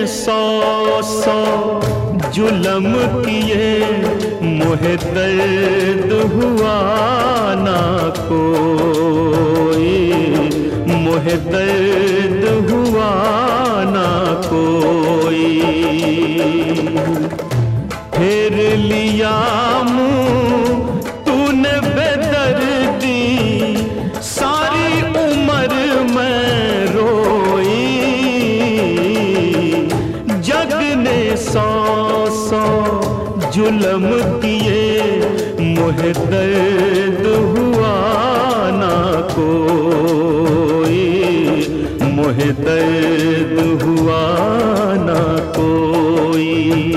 सौ सौ जुलम किए, मोहे दर्द हुआ ना कोई, मोहे दर्द हुआ ना कोई। फेर लिया मुँह तूने बेदर्दी, सारी उम्र मैं रोई। जग ने सौ सौ जुलम किए, मोहे दर्द हुआ ना कोई, मोहे दर्द हुआ ना कोई।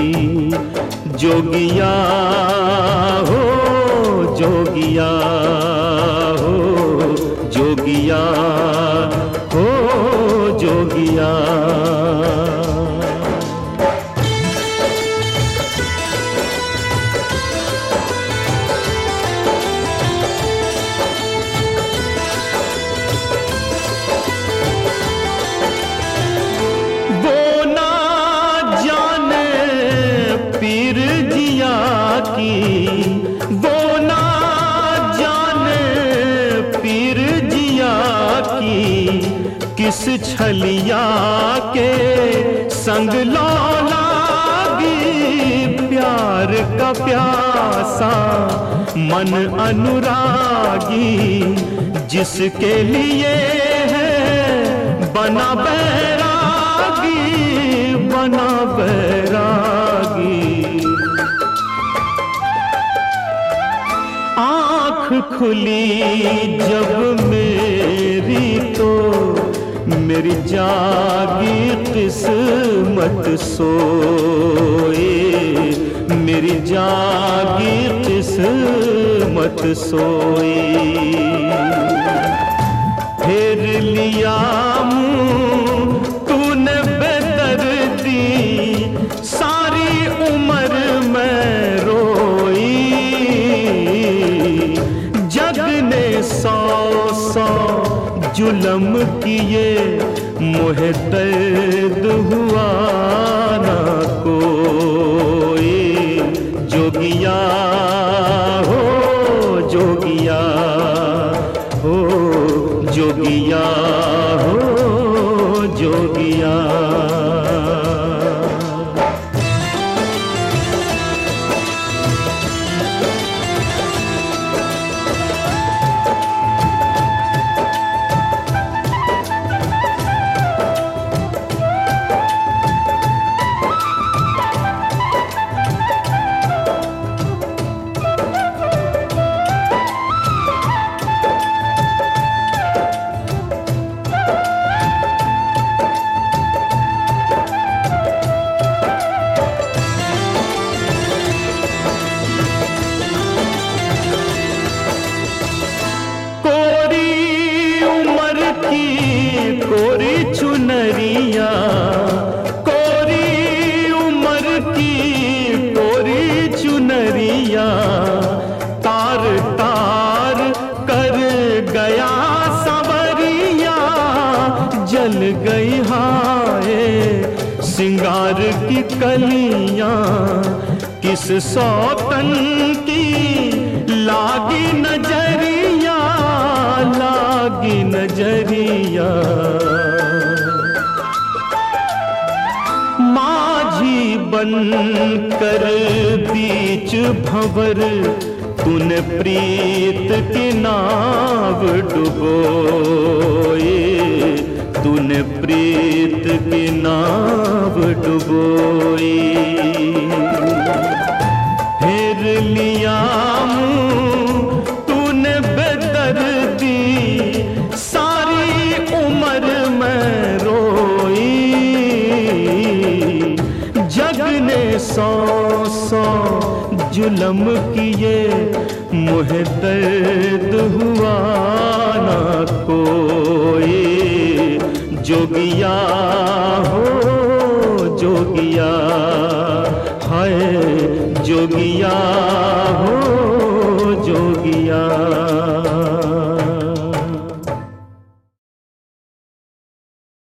जोगिया हो जोगिया हो जोगिया हो जोगिया। वो ना जाने पीर जिया की, किस छलिया के संग लौलागी। प्यार का प्यासा मन अनुरागी, जिसके लिए है बना बैरागी, बना बैरागी। आँख खुली जब मेरी तो मेरी जागी किस्मत सोए, मेरी जागी किस्मत सोए। फेर लिया मुँह तूने बेदर्दी, सारी उम्र मैं रोई। जग ने सौ सौ जुलम किए, मोहे दर्द हुआ ना कोई। जोगिया हो जोगिया हो जोगिया हो जोगिया। कोरी चुनरिया, कोरी उम्र की कोरी चुनरिया, तार तार कर गया सवरिया। जल गई हाय सिंगार की कलियां, किस सौतन की लागी नजरिया, लागी नजरिया। माझी बन कर बीच भंवर, तूने प्रीत की नाव डुबोए, तूने प्रीत की नाव डुबोई। फेर लिया मुँह तूने बेदर्दी, सारी उम्र मैं रोई। जग ने सौ सौ जुलम किए, मोहे दर्द हुआ ना कोई। जोगिया हो जोगिया, हाय जोगिया हो